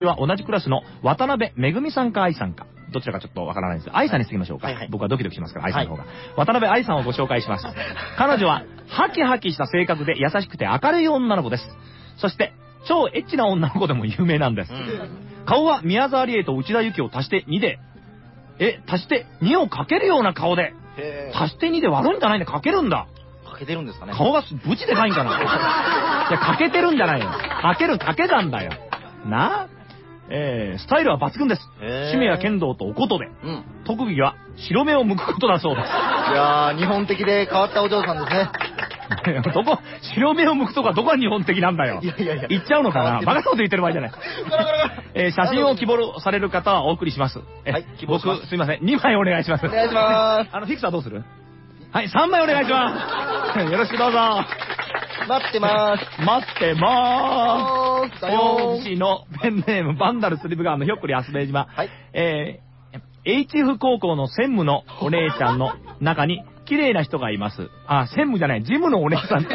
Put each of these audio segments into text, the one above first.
は同じクラスの渡辺めぐみさんか愛さんか。どちらかちょっとわからないんですが、愛さんにしてみましょうか。僕はドキドキしますから、愛さんの方が。渡辺愛さんをご紹介します。彼女は、ハキハキした性格で優しくて明るい女の子です。そして、超エッチな女の子でも有名なんです。顔は宮沢りえと内田有紀を足して2で、足して2をかけるような顔で、足して2で割るんじゃないんだ、かけるんだ。 かけてるんですかね。 顔がブチでかいんかな。いや、かけてるんじゃないよ。かける掛け算だよ。なスタイルは抜群です。趣味は剣道とお琴で、特技は白目を向くことだそうです。いやー、日本的で変わったお嬢さんですね。 白目を向くとかどこが日本的なんだよ。言っちゃうのかな。バカなこと言ってる場合じゃない。写真を希望される方はお送りします。僕、すいません。2枚お願いします。 お願いします。 フィクサーどうする？はい、3枚お願いします。よろしくどうぞ。 待ってまーす。 待ってまーす。大岸のペンネーム、バンダルスリブガーのひょっこり安部島。HF 高校の専務のお姉ちゃんの中に、綺麗な人がいます。あ、専務じゃない、事務のお姉さん。い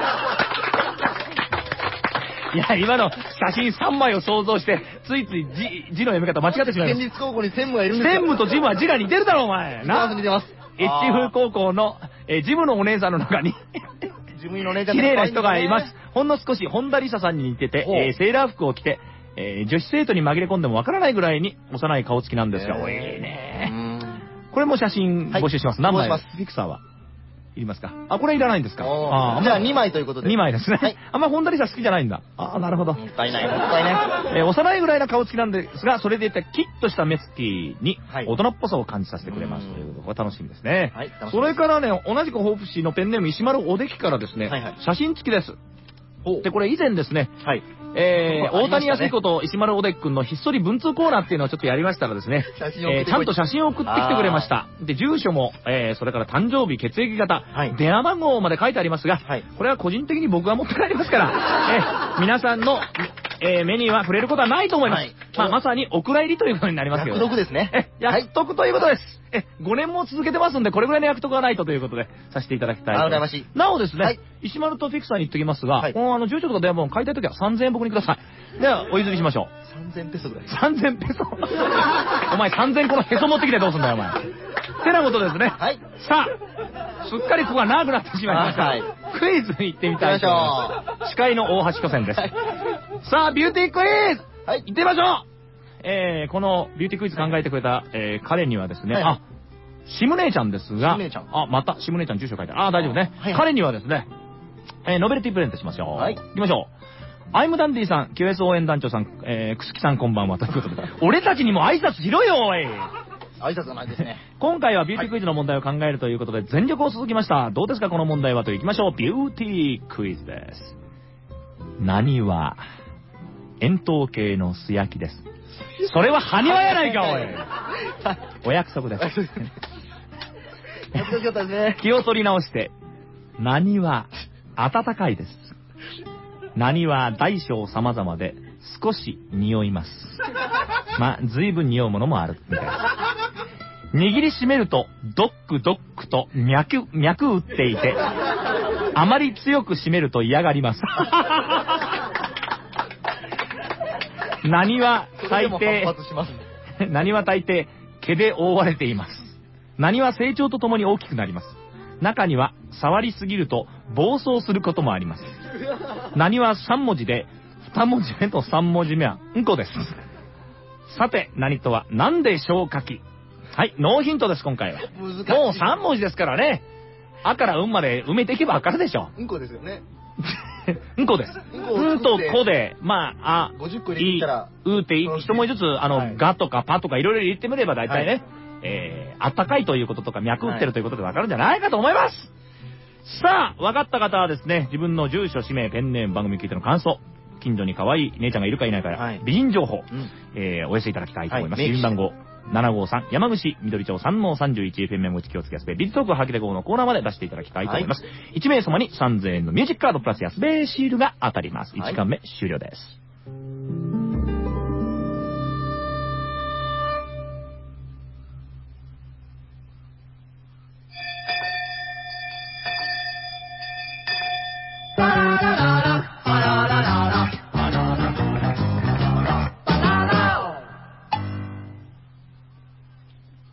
や、今の写真3枚を想像して、ついつい字の読み方間違ってしまいました。 県立高校に専務がいるんですよ。 専務と事務は字が似てるだろ、お前。 似てます。 HF 高校の、事務のお姉さんの中に、 事務員のお姉ちゃん綺麗な人がいます。ほんの少し本田理沙さんに似てて、セーラー服を着て、女子生徒に紛れ込んでもわからないぐらいに幼い顔つきなんですが、おいね。これも写真募集します。何枚？フィクサーはいりますか？あ、これいらないんですか？じゃあ2枚ということで。 2枚ですね。あんま本田理沙好きじゃないんだ。あ、なるほど。 もったいない、もったいない。 幼いぐらいな顔つきなんですが、それでいったキッとした目つきに大人っぽさを感じさせてくれますということで、これ楽しみですね。それからね、同じくホープ市のペンネーム石丸おできからですね、写真付きです。で、これ以前ですね、大谷康彦と石丸おできくんのひっそり文通コーナーっていうのをちょっとやりましたらですね、ちゃんと写真を送ってきてくれました。で、住所も、それから誕生日、血液型、電話番号まで書いてありますが、これは個人的に僕が持って帰りますから、皆さんの、目には触れることはないと思います。まさにお蔵入りということになりますけど。 約束ですね。 約束ということです。5年も続けてますんで、これぐらいの約束がないとということで、させていただきたいと思います。なおですね、石丸とフィクサーに言っておきますが、この住所とか電話番号買いたいときは3000円僕にください。では、お譲りしましょう。 3000ペソぐらい。 3000ペソお前3000個のへそ持ってきてどうすんだよ、お前。てなことですね。さあ、すっかりここが長くなってしまいました。クイズに行ってみたいと思います。司会の大橋巨泉です。さあ、ビューティークイズ行ってみましょう。このビューティークイズ考えてくれた、彼にはですね、シム姉ちゃんですが、またシム姉ちゃん住所書いてある。大丈夫ね。彼にはですね、ノベルティプレゼントしましょう。行きましょう。アイムダンディさん、QS 応援団長さん、くすきさんこんばんはということで。俺たちにも挨拶しろよ、おい。 挨拶がないですね。今回はビューティークイズの問題を考えるということで、全力を注ぎました。どうですか、この問題はと行きましょう。ビューティークイズです。何は、円筒形の素焼きです。それは埴輪やないか、おい。お約束です。気を取り直して、何は暖かいです。何は大小様々で少し匂います。随分匂うものもあるみたいです。握りしめるとドックドックと脈打っていて、あまり強く締めると嫌がります。何は大抵毛で覆われています。何は成長とともに大きくなります。中には触りすぎると暴走することもあります。何は3文字で2文字目と3文字目はうんこです。さて何とは何でしょうかき。はい、ノーヒントです今回は。もう3文字ですからね。あからうんまで埋めていけばわかるでしょ。 うんこですよね。 うんこです。うんとこで、 50個入れたら、 うって一文字ずつ、がとかパとかいろいろ入れてみれば大体ね、あったかいということとか脈打ってるということでわかるんじゃないかと思います。さあ、わかった方はですね、自分の住所、氏名、ペンネーム、番組聞いての感想、近所に可愛い姉ちゃんがいるかいないかや、美人情報、お寄せいただきたいと思います。郵便番号753山口緑町 3-31FM 山口気をつけやすべビットトークはきで号のコーナーまで出していただきたいと思います。1名様に3000円のミュージックカードプラス安べシールが当たります。1時間目終了です。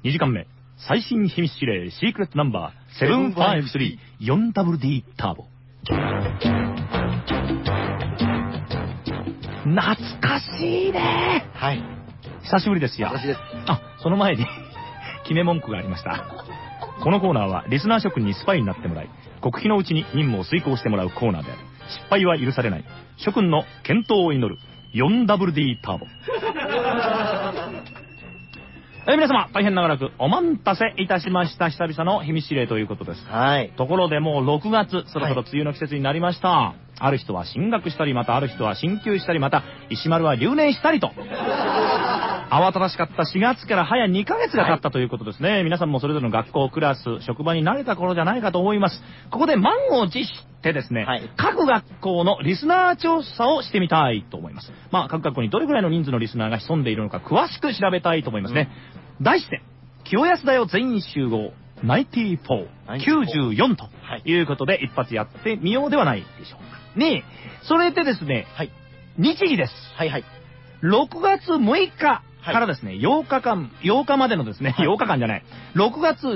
2時間目、最新秘密指令シークレットナンバー753 4WD ターボ。懐かしいね。 はい。 久しぶりですよ。 私です。 その前に決め文句がありました。このコーナーはリスナー諸君にスパイになってもらい、極秘のうちに任務を遂行してもらうコーナーである。失敗は許されない。諸君の健闘を祈る 4WD ターボ。皆様、大変長らくお待たせいたしました。久々の秘密指令ということです。 はい。 ところでもう6月、そろそろ梅雨の季節になりました。はい、ある人は進学したり、またある人は進級したり、また石丸は留年したりと。慌ただしかった4月から早2ヶ月が経ったということですね。はい、皆さんもそれぞれの学校、クラス、職場に慣れた頃じゃないかと思います。ここで満を持してですね、はい、各学校のリスナー調査をしてみたいと思います。各学校にどれくらいの人数のリスナーが潜んでいるのか詳しく調べたいと思いますね。題して、清安だよ全員集合94、94ということで一発やってみようではないでしょうか。ねえ、それでですね、はい、日時です。はいはい。6月6日からですね、8日までのですね、8日間じゃない、6月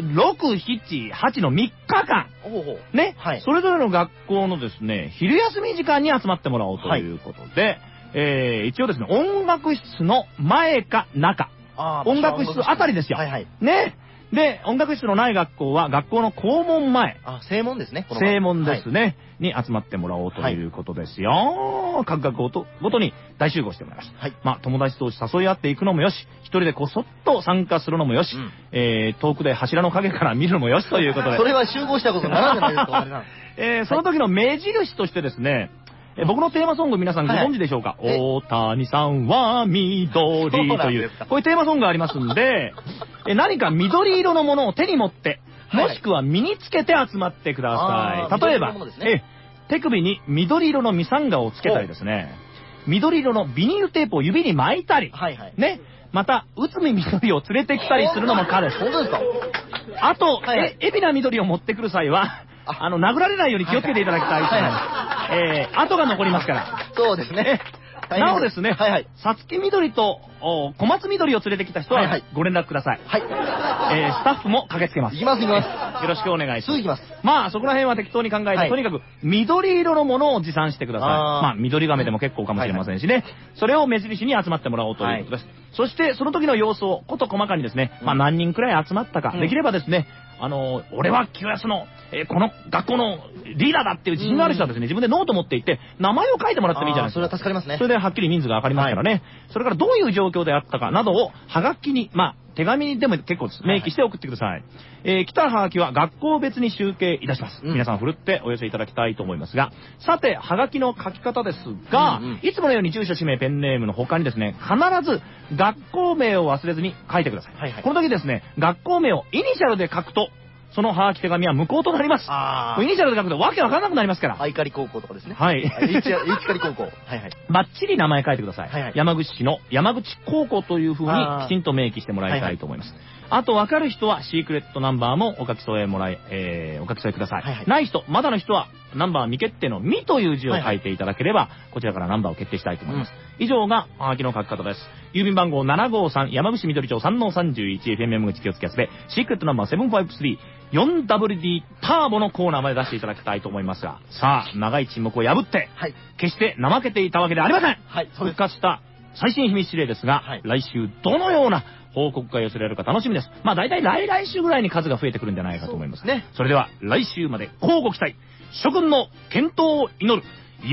6、7、8の3日間、ね、はい、それぞれの学校のですね、昼休み時間に集まってもらおうということで、はい、一応ですね、音楽室の前か中、音楽室あたりですよ。はいはい。ね。で、音楽室のない学校は学校の校門前。 正門ですね。 正門ですね。に集まってもらおうということですよ。各学校ごとに大集合してもらいます。はい。友達同士誘い合っていくのもよし、一人でこそっと参加するのもよし、遠くで柱の陰から見るのもよしということで。 それは集合したことにならないですか。 その時の目印としてですね、僕のテーマソング皆さんご存知でしょうか。大谷さんは緑という、こういうテーマソングがありますんで、何か緑色のものを手に持って、もしくは身につけて集まってください。例えば、手首に緑色のミサンガをつけたりですね、緑色のビニールテープを指に巻いたり、ね、また、内海緑を連れてきたりするのも可です。 本当ですか？ あと、海老名緑を持ってくる際は、殴られないように気をつけていただきたいと思います。跡が残りますから。 そうですね。 なおですね、さつき緑と小松緑を連れてきた人はご連絡ください。はい。スタッフも駆けつけます。 行きます。よろしくお願いします。 すぐ行きます。 そこら辺は適当に考えて、とにかく緑色のものを持参してください。緑亀でも結構かもしれませんしね。それを目印に集まってもらおうということです。そして、その時の様子を事細かにですね、何人くらい集まったか、できればですね、俺は清安の、この学校のリーダーだっていう自信がある人はですね、自分でノート持っていって、名前を書いてもらってもいいじゃないですか。 それは助かりますね。 それではっきり人数がわかりますからね。それからどういう状況であったかなどを、はがきに、手紙でも結構です。明記して送ってください。来たはがきは学校別に集計いたします。皆さんふるってお寄せいただきたいと思いますが、さて、はがきの書き方ですが、いつものように住所、氏名、ペンネームの他にですね、必ず学校名を忘れずに書いてください。この時ですね、学校名をイニシャルで書くと、そのはがき手紙は無効となります。イニシャルで書くとわけわからなくなりますから。 愛狩高校とかですね。 はい。 愛狩高校。 バッチリ名前書いてください。山口市の山口高校という風にきちんと明記してもらいたいと思います。あと、わかる人はシークレットナンバーもお書き添えください。ない人、まだの人は、ナンバー未決定の未という字を書いていただければ、こちらからナンバーを決定したいと思います。以上が、はがきの書き方です。郵便番号753、山口緑町 3-31、FM 口気をつけやすべ、シークレットナンバー753、4WD ターボのコーナーまで出していただきたいと思いますが、さあ、長い沈黙を破って、決して怠けていたわけではありません。復活した最新秘密指令ですが、来週どのような報告が寄せられるか楽しみです。大体来週ぐらいに数が増えてくるんじゃないかと思いますね。それでは来週まで乞うご期待。諸君の健闘を祈る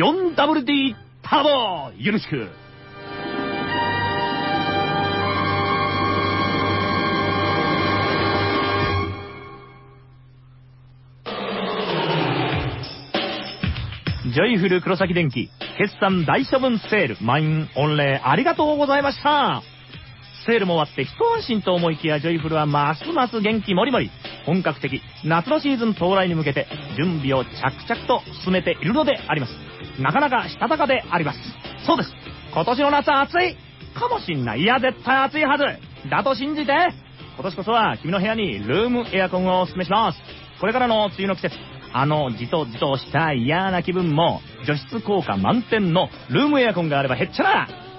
4WD ターボよろしく。ジョイフル黒崎電機決算大処分セール満員御礼ありがとうございました。セールも終わって一安心と思いきや、ジョイフルはますます元気もりもり、本格的夏のシーズン到来に向けて準備を着々と進めているのであります。なかなかしたたかであります。そうです、今年の夏は暑いかもしんない。いや絶対暑いはずだと信じて、今年こそは君の部屋にルームエアコンをお勧めします。これからの梅雨の季節、じとじとした嫌な気分も除湿効果満点のルームエアコンがあればへっちゃら。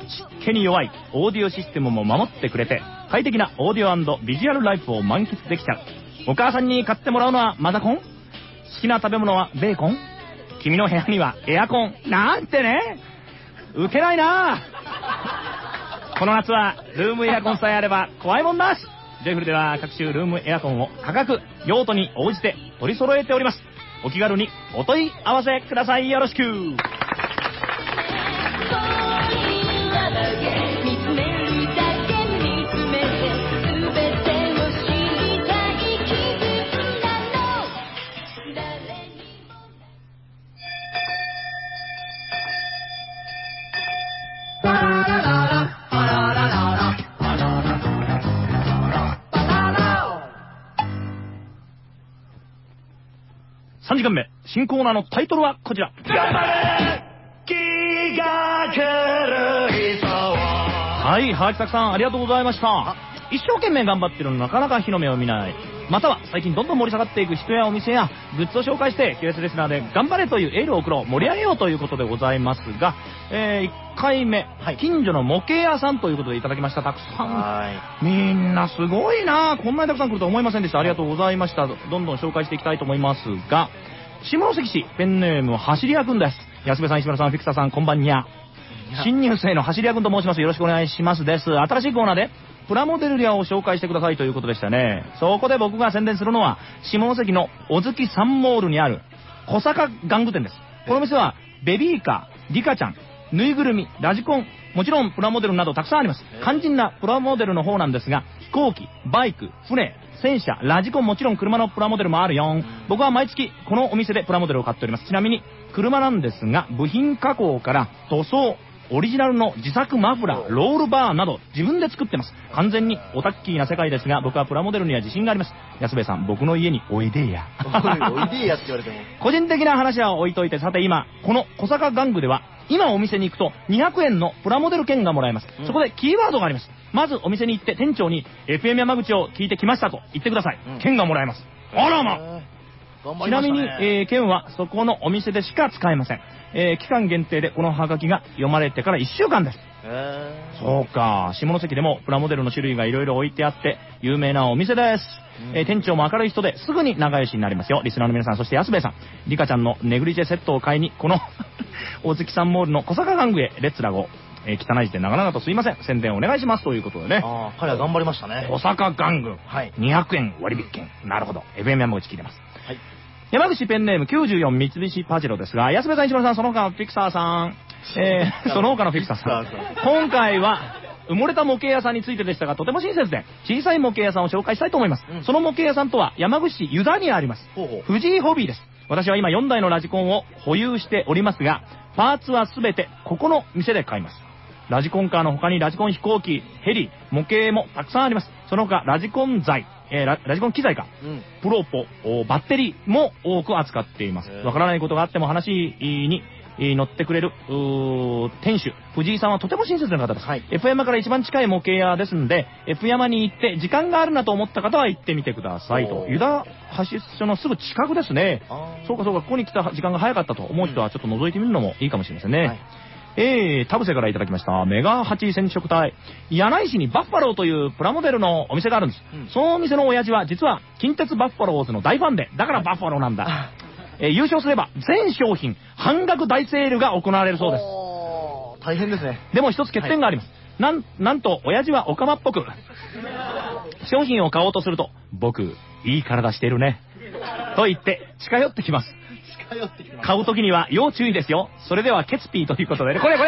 湿気に弱いオーディオシステムも守ってくれて、快適なオーディオ&ビジュアルライフを満喫できちゃう。お母さんに買ってもらうのはマザコン、好きな食べ物はベーコン、君の部屋にはエアコンなんてね。ウケないな。この夏はルームエアコンさえあれば怖いもんなし。ジョイフルでは各種ルームエアコンを価格用途に応じて取り揃えております。お気軽にお問い合わせください。よろしく。3時間目、新コーナーのタイトルはこちら。頑張れ気が狂いそう。はい、はがきたくさんありがとうございました。一生懸命頑張ってるのなかなか日の目を見ない。または最近どんどん盛り下がっていく人やお店やグッズを紹介して QS レスナーで頑張れというエールを送ろう、盛り上げようということでございますが、1回目、はい、近所の模型屋さんということでいただきました。たくさん。みんなすごいな。こんなにたくさん来るとは思いませんでした。ありがとうございました。どんどん紹介していきたいと思いますが、下関市ペンネーム走り屋くんです。安部さん、石村さん、フィクサーさん、こんばんにゃ。新入生の走り屋くんと申します。よろしくお願いしますです。新しいコーナーでプラモデルリアを紹介してくださいということでしたね。そこで僕が宣伝するのは下関の小月サンモールにある小坂玩具店です。この店はベビーカー、リカちゃん、ぬいぐるみ、ラジコン、もちろんプラモデルなどたくさんあります。肝心なプラモデルの方なんですが、飛行機、バイク、船、戦車、ラジコン、もちろん車のプラモデルもあるよ。僕は毎月このお店でプラモデルを買っております。ちなみに車なんですが、部品加工から塗装、オリジナルの自作マフラー、ロールバーなど自分で作ってます。完全にオタッキーな世界ですが、僕はプラモデルには自信があります。安部さん、僕の家においでや。 おいでやって言われても。 個人的な話は置いといて、さて今、この小坂玩具では、今お店に行くと200円のプラモデル券がもらえます。そこでキーワードがあります。まずお店に行って店長に FM 山口を聞いてきましたと言ってください。券がもらえます。あらま。ちなみに、券はそこのお店でしか使えません。期間限定でこのハガキが読まれてから1週間です。そうか、下関でもプラモデルの種類がいろいろ置いてあって有名なお店です。店長も明るい人ですぐに仲良しになりますよ。リスナーの皆さん、そして安部さん、リカちゃんのネグリジェセットを買いにこの大月さんモールの小坂玩具へレッツラゴ。汚い字で長々とすいません。宣伝お願いしますということでね。 彼は頑張りましたね。 小坂玩具、はい、200円割引券。なるほど。FM 山口聞いてます。はい、山口ペンネーム94三菱パジェロですが、安部さん、石村さん、その他のフィクサーさん、その他のフィクサーさん、今回は埋もれた模型屋さんについてでしたが、とても親切で小さい模型屋さんを紹介したいと思います。その模型屋さんとは山口市湯田にあります藤井ホビーです。私は今4台のラジコンを保有しておりますが、パーツは全てここの店で買います。ラジコンカーの他にラジコン飛行機、ヘリ、模型もたくさんあります。その他ラジコン材、ラジコン機材か、プロポ、バッテリーも多く扱っています。わからないことがあっても話に乗ってくれる店主藤井さんはとても親切な方です。はい、F 山から一番近い模型屋ですんで、 F 山に行って時間があるなと思った方は行ってみてくださいと。湯田発出所のすぐ近くですね。そうかそうか、ここに来た時間が早かったと思う人はちょっと覗いてみるのもいいかもしれませんね。はい、田臥からいただきました。メガ8染色体。柳井市にバッファローというプラモデルのお店があるんです。そのお店の親父は実は近鉄バッファローズの大ファンで、だからバッファローなんだ。優勝すれば全商品半額大セールが行われるそうです。 大変ですね。 でも一つ欠点があります。はい、なんと親父はオカマっぽく商品を買おうとすると、僕いい体してるねと言って近寄ってきます。買うときには要注意ですよ。それではケツピーということでね、これ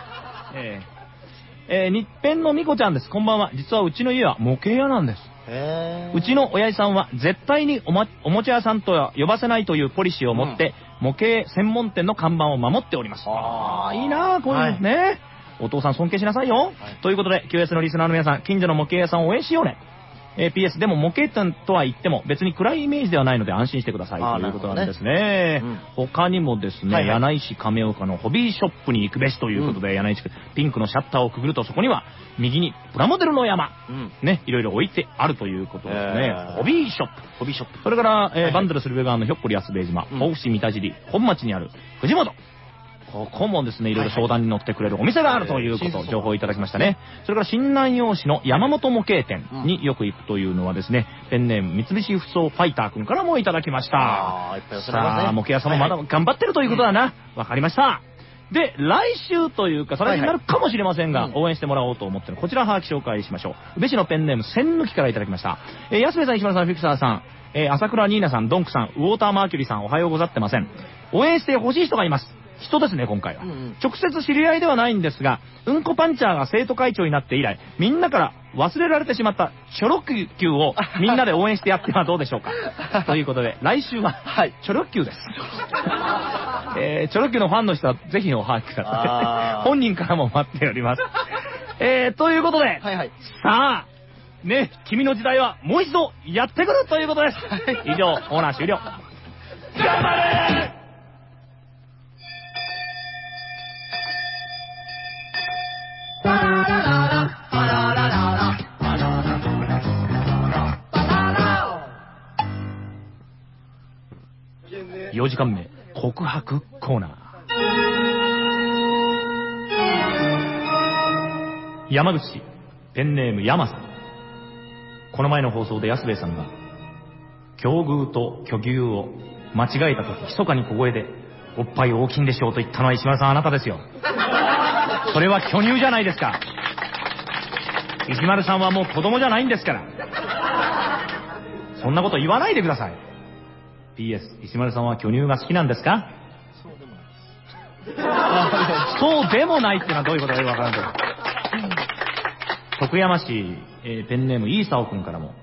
日編のみこちゃんです。こんばんは。実はうちの家は模型屋なんです。うちの親父さんは絶対におもちゃ屋さんとは呼ばせないというポリシーを持って、模型専門店の看板を守っております。いいなぁ、こういうのね、はい、お父さん尊敬しなさいよ、はい、ということで QS のリスナーの皆さん、近所の模型屋さんを応援しようね。PS でも模型店とは言っても別に暗いイメージではないので安心してくださいということなんですね。他にもですね、柳井市亀岡のホビーショップに行くべしということで、柳井市ピンクのシャッターをくぐるとそこには右にプラモデルの山、ね、いろいろ置いてあるということですね。ホビーショップ。それから、バンドルスルベ川のひょっこり安兵衛島、甲府市三田尻本町にある藤本。 ここもですね、いろいろ相談に乗ってくれるお店があるということを情報をいただきましたね。それから新南陽市の山本模型店によく行くというのはですね、ペンネーム三菱ふそうファイター君からもいただきました。さあ、模型屋さんもまだ頑張ってるということだな。わかりました。で、来週というか、再来週になるかもしれませんが、応援してもらおうと思ってるこちらはがき紹介しましょう。宇部市のペンネーム千抜きからいただきました。安部さん、石丸さん、フィクサーさん、朝倉ニーナさん、ドンクさん、ウォーターマーキュリーさん、おはようござってません。応援してほしい人がいます。人ですね、今回は。直接知り合いではないんですが、うんこパンチャーが生徒会長になって以来、みんなから忘れられてしまったチョロ Q をみんなで応援してやってはどうでしょうか。ということで、来週は、チョロ Q です。チョロ Q のファンの人はぜひおはがきください。本人からも待っております。ということで、さあ、ね、君の時代はもう一度やってくるということです。以上、コーナー終了。頑張れ4時間目告白コーナー。山口ペンネーム山さん。この前の放送で安兵衛さんが境遇と巨牛を間違えた時密かに小声でおっぱい大きいんでしょうと言ったのは石丸さん、あなたですよ。それは巨乳じゃないですか。石丸さんはもう子供じゃないんですから。そんなこと言わないでください。PS、石丸さんは巨乳が好きなんですか？ そうでもないです。 そうでもないってのはどういうことかよくわからんけど。徳山市、ペンネームイーサオ君からも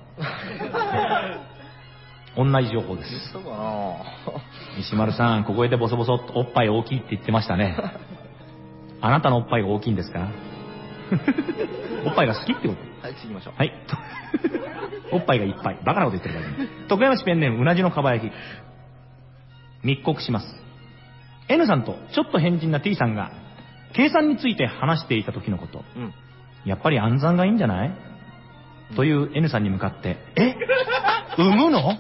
同じ情報です。 そうかな。 石丸さん、小声でボソボソっとおっぱい大きいって言ってましたね。あなたのおっぱいが大きいんですか？おっぱいが好きってこと？ はい、次行きましょう。 はい。おっぱいがいっぱい。バカなこと言ってるからね。徳山市ペンネームうなじのかば焼き。密告します。N さんとちょっと変人な T さんが計算について話していた時のこと。やっぱり暗算がいいんじゃない？という N さんに向かって、産むの？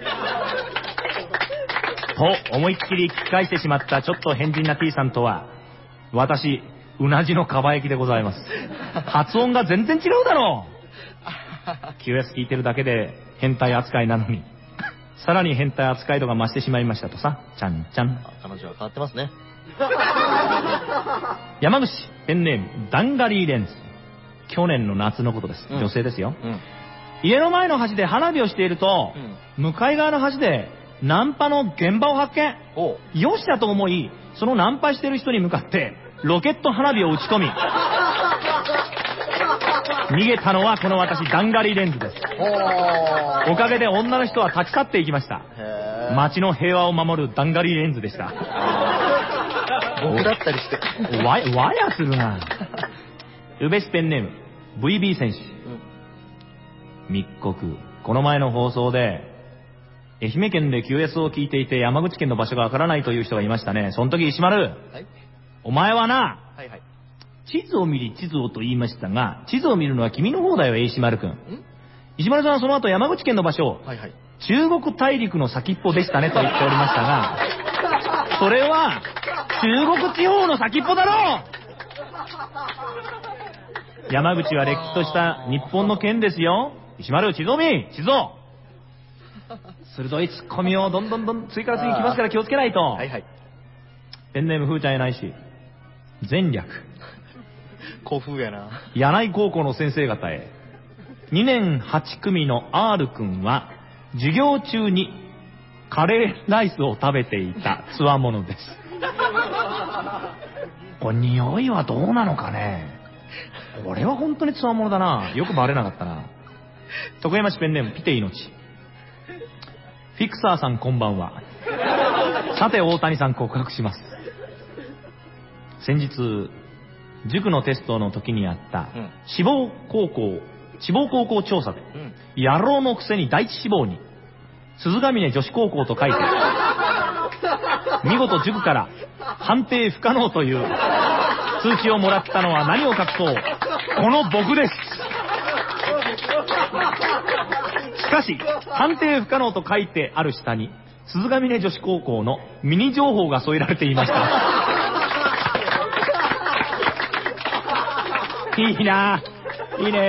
と思いっきり聞き返してしまったちょっと変人な T さんとは、私、うなじのかば焼きでございます。発音が全然違うだろう。QS 聞いてるだけで変態扱いなのに、さらに変態扱い度が増してしまいましたとさ、ちゃんちゃん。 彼女は変わってますね。 山口ペンネームダンガリーレンズ。去年の夏のことです。女性ですよ。家の前の橋で花火をしていると、向かい側の橋でナンパの現場を発見。よしだと思い、そのナンパしてる人に向かってロケット花火を打ち込み、逃げたのはこの私、ダンガリーレンズです。おかげで女の人は立ち去っていきました。街の平和を守るダンガリーレンズでした。 僕だったりして。 わやするな。宇部市ペンネーム VB 選手。密告。この前の放送で愛媛県で QS を聞いていて山口県の場所がわからないという人がいましたね。その時石丸、お前はな、地図を見り地図をと言いましたが、地図を見るのは君の方だよ、石丸くん。石丸さんはその後山口県の場所を、中国大陸の先っぽでしたねと言っておりましたが、それは中国地方の先っぽだろう。山口はれっきとした日本の県ですよ。石丸、地図を見、地図を。鋭いツッコミをどんどん次から次に来ますから気をつけないと。ペンネームふーちゃんやないし、前略。 古風やな。 柳井高校の先生方へ。2年8組の R 君は授業中にカレーライスを食べていたつわものです。これ匂いはどうなのかね。これは本当につわものだな。よくバレなかったな。徳山市ペンネームピテイノチ。フィクサーさんこんばんは。さて大谷さん告白します。先日塾のテストの時にあった志望高校調査で、野郎のくせに第一志望に鈴ヶ峰女子高校と書いて見事塾から判定不可能という通知をもらったのは何を隠そう、この僕です。しかし判定不可能と書いてある下に鈴ヶ峰女子高校のミニ情報が添えられていました。 いいな。いいね。